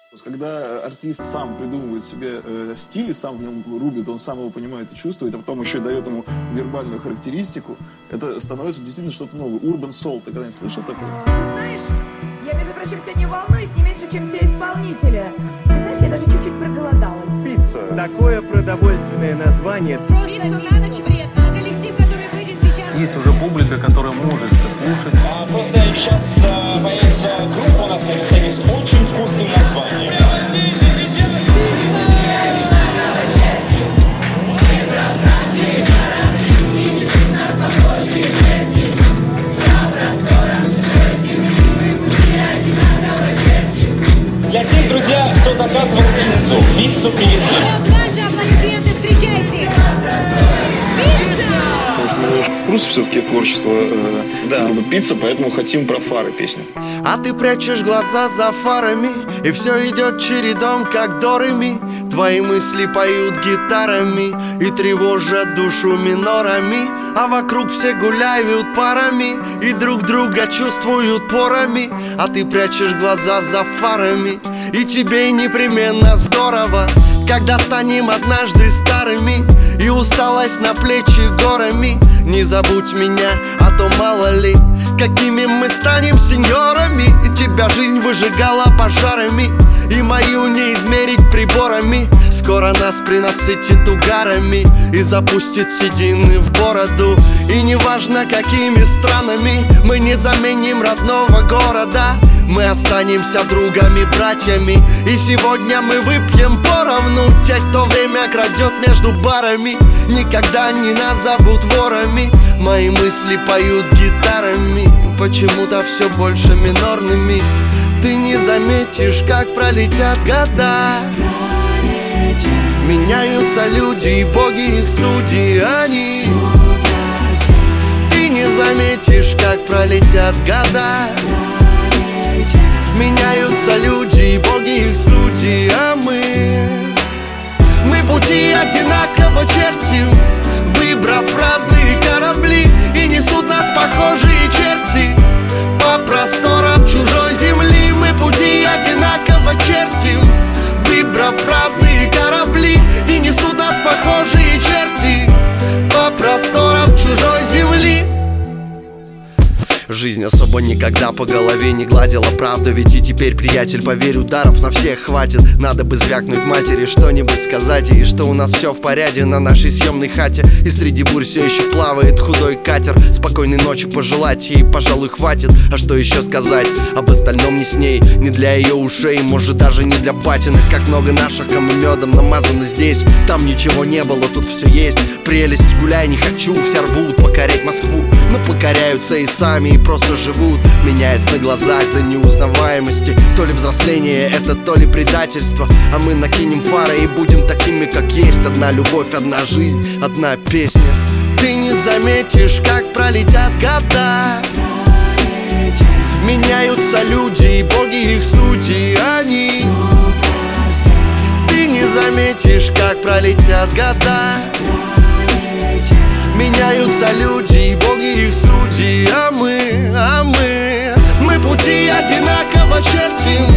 Когда артист сам придумывает себе стиль и сам в нем рубит, он сам его понимает и чувствует, а потом еще дает ему вербальную характеристику, это становится действительно что-то новое. Urban Soul, ты когда-нибудь слышал такое? Ты знаешь, я, между прочим, сегодня волнуюсь не меньше, чем все исполнители. Ты знаешь, я даже чуть-чуть проголодалась. Пицца. Такое продовольственное название. Пиццу на ночь вредно. Коллектив, который выйдет сейчас. Есть уже публика, которая может это слушать. Просто сейчас появится группа у нас на сцене с очень вкусным названием. Для тех, друзья, кто заказывал пиццу принесли. Вот наши аплодисменты, встречайте. Пицца! В курсе все-таки творчество группы Пицца, поэтому хотим про фары песню. А ты прячешь глаза за фарами, и все идет чередом, как до ре ми. Твои мысли поют гитарами и тревожат душу минорами. А вокруг все гуляют парами и друг друга чувствуют порами. А ты прячешь глаза за фарами, и тебе непременно здорово, когда станем однажды старыми и усталость на плечи горами. Не забудь меня, а то мало ли, какими мы станем сеньорами. Тебя жизнь выжигала пожарами, и мою не измерить приборами. Скоро нас принасытит угарами и запустит седины в бороду. И неважно какими странами, мы не заменим родного города. Мы останемся другами, братьями, и сегодня мы выпьем поровну. Те, кто время крадет между барами, никогда не назовут ворами. Мои мысли поют гитарами, почему-то все больше минорными. Ты не заметишь, как пролетят года. Меняются люди и боги, их судьи, они. Ты не заметишь, как пролетят года. Меняются люди и боги, их судьи, а мы пути одинаково чертим, выбрав разные корабли, и несут нас похожие черти по просторам чужой земли. Мы пути одинаково чертим, выбрав разные корабли, и несут нас похожие черти по просторам чужой земли. Жизнь особо никогда по голове не гладила, правда. Ведь и теперь, приятель, поверь, ударов на всех хватит. Надо бы звякнуть матери, что-нибудь сказать ей, что у нас все в порядке на нашей съемной хате. И среди бурь все еще плавает худой катер. Спокойной ночи пожелать ей, пожалуй, хватит. А что еще сказать? Об остальном не с ней, не для ее ушей, может даже не для батиных. Как много наших, кому медом намазано здесь. Там ничего не было, тут все есть. Прелесть, гуляй, не хочу, все рвут покорять Москву, но покоряются и сами, и просто живут, меняясь на глазах до неузнаваемости. То ли взросление это, то ли предательство. А мы накинем фары и будем такими, как есть. Одна любовь, одна жизнь, одна песня. Ты не заметишь, как пролетят года. Меняются люди и боги, их судьи, они. Ты не заметишь, как пролетят года. Меняются люди и боги, их судьи, а мы пути одинаково чертим,